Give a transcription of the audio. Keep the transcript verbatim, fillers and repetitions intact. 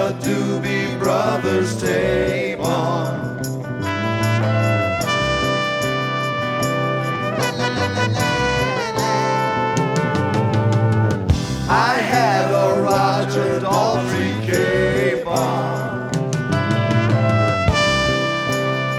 the Doobie Brothers tape on. I had a Roger Daltrey